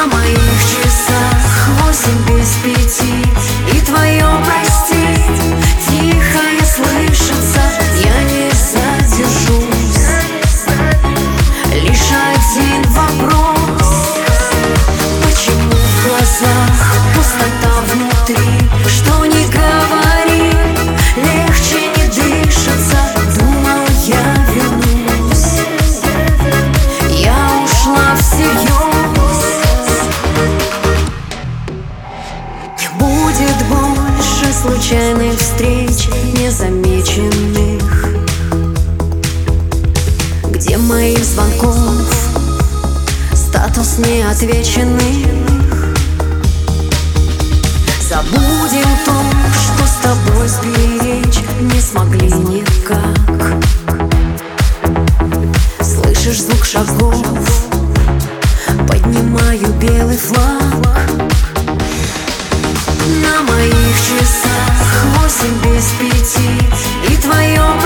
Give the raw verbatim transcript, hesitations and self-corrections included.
На моих часах восемь без пяти, и твое прости тихое слышится. Я не задержусь. Лишь один вопрос: почему в глазах пустота внутри? Что ни говори, легче не дышится. Думал, я вернусь, я ушла всерьез. Будет больше случайных встреч, незамеченных, где моих звонков статус неотвеченных. Забудем то, что с тобой сберечь не смогли никак. Слышишь звук шагов, поднимаю белый флаг. На моих часах восемь без пяти, и твое